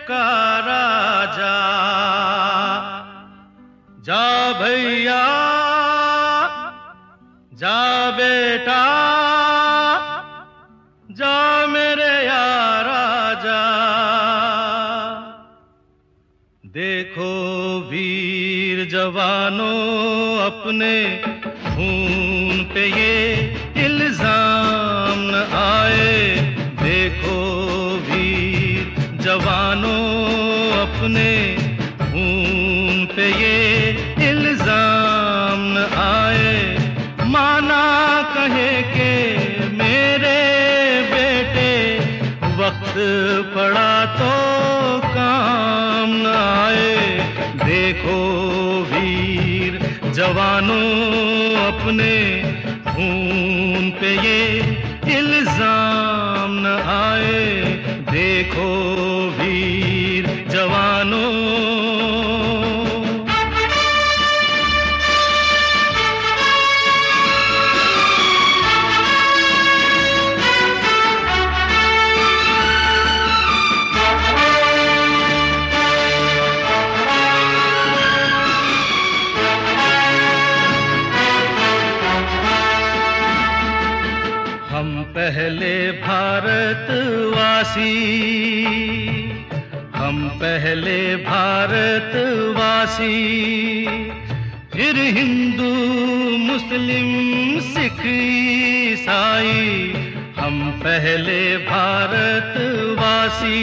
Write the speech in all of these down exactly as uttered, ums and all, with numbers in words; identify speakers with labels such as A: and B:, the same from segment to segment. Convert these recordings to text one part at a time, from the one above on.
A: पुकारा जा, जा भैया जा बेटा जा मेरे यारा जा। देखो वीर जवानों अपने खून पे ये इल्जाम न आए। देखो वीर जवानों अपने खून पे ये इल्जाम न आए। माना कहे के मेरे बेटे वक्त पड़ा तो काम न आए। देखो वीर जवानों अपने खून पे ये इल्जाम न आए। देखो वीर जवानों। हम पहले भारतवासी, हम पहले भारतवासी, फिर हिंदू मुस्लिम सिख ईसाई। हम पहले भारतवासी।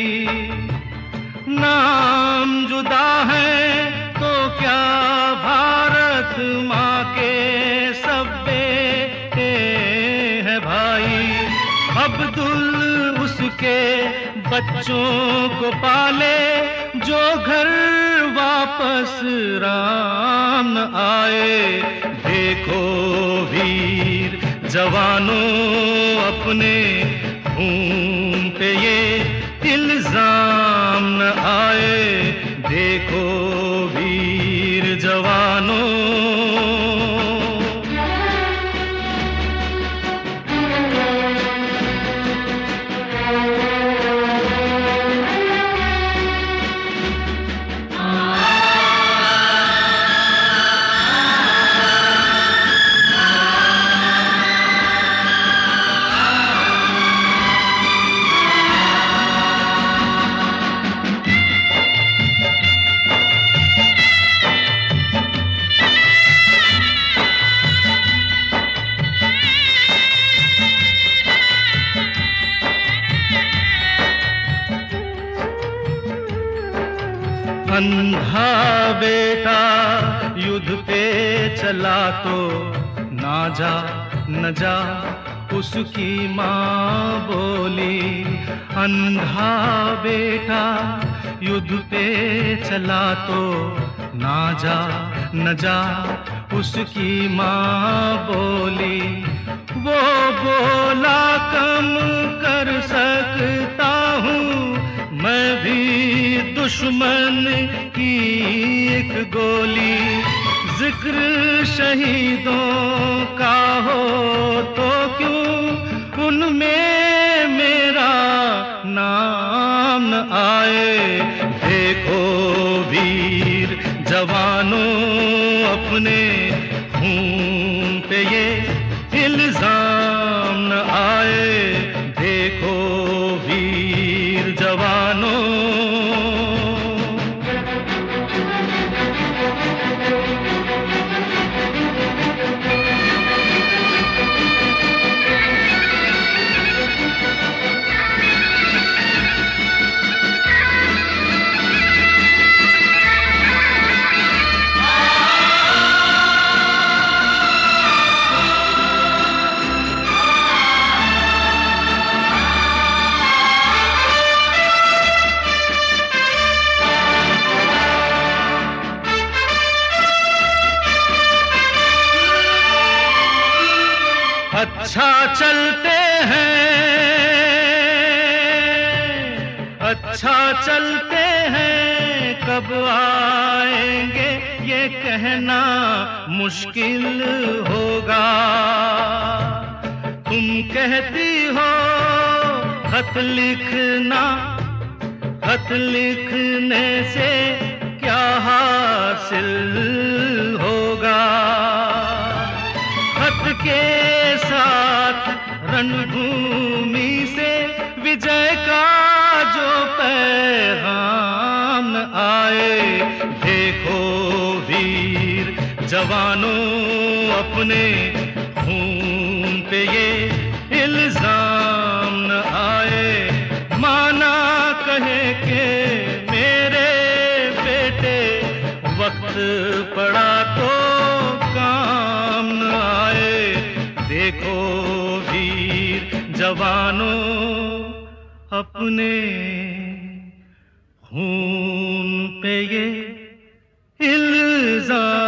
A: नाम जुदा है तो क्या भारत माँ के सब बेटे हैं भाई। अब्दुल उसके बच्चों को पाले जो घर वापस राम न आए। देखो वीर जवानों अपने खून पे ये इल्जाम न आए। देखो वीर जवानों। अंधा बेटा युद्ध पे चला तो ना जा न जा उसकी माँ बोली। अंधा बेटा युद्ध पे चला तो ना जा न जा उसकी माँ बोली। वो बोला कम कर सकता हूँ मैं भी दुश्मन की एक गोली। जिक्र शहीदों का हो तो क्यों उनमें मेरा नाम न आए। देखो वीर जवानों अपने खून पे ये इल्जाम न आए। देखो वीर जवानों। अच्छा चलते हैं, अच्छा चलते हैं, कब आएंगे ये कहना मुश्किल होगा। तुम कहती हो खत लिखना, खत लिखने से क्या हासिल होगा, खत के साथ रणभूमि से विजय का जो पैगाम न आए। देखो वीर जवानों अपने खून पे ये इल्जाम न आए। माना कहे के मेरे बेटे वक्त पड़ा तो काम न आए। देखो वीर जवानों अपने खून पे ये इल्जाम